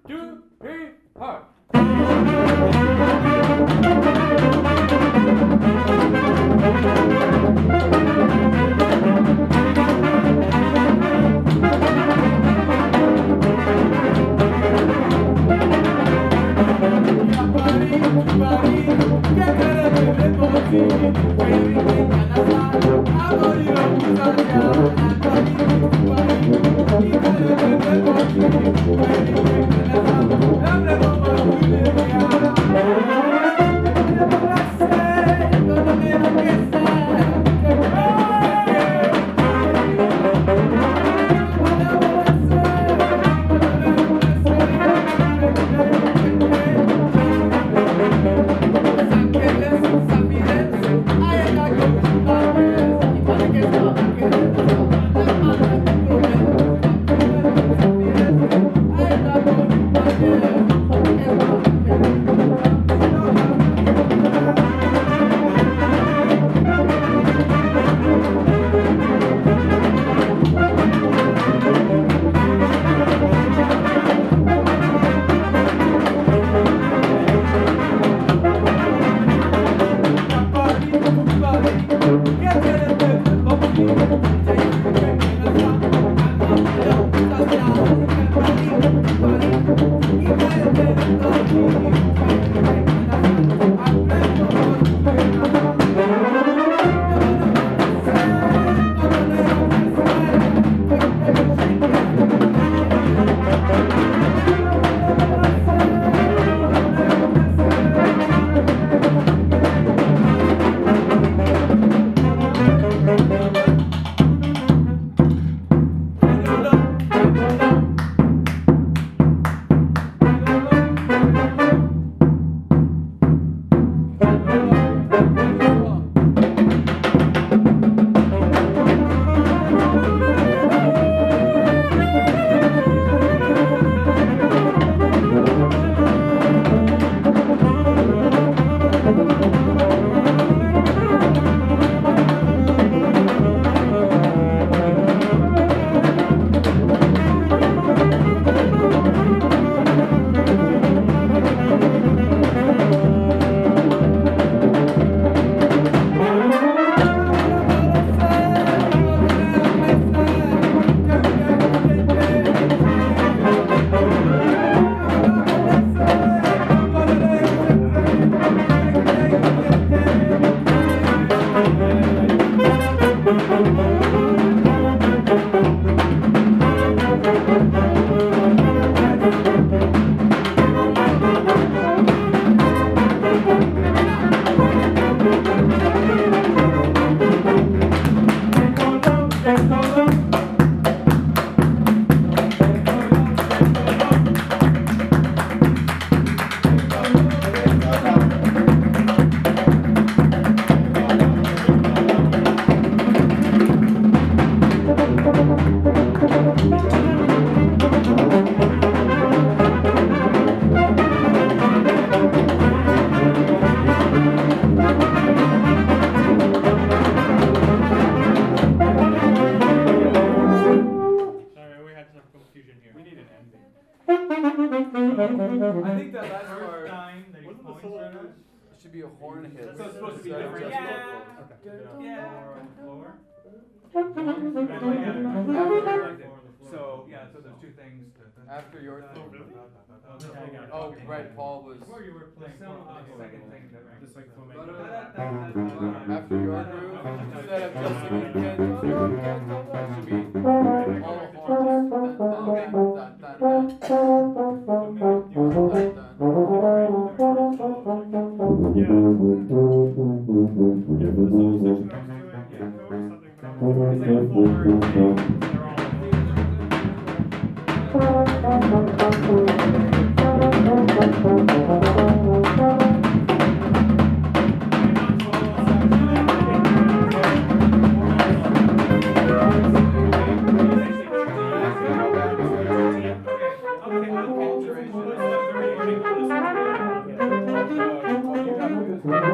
2, 3, 4. I think that last part. Time that he points at us. It should be a horn hit. So it's supposed to be Instead of different. just Yeah. vocals. So yeah, so there's two things. After your thing. Oh, Oh, right, Paul was. Before you were playing the second thing that Just like After your groove, instead of just singing can't it should be all horns. Yeah.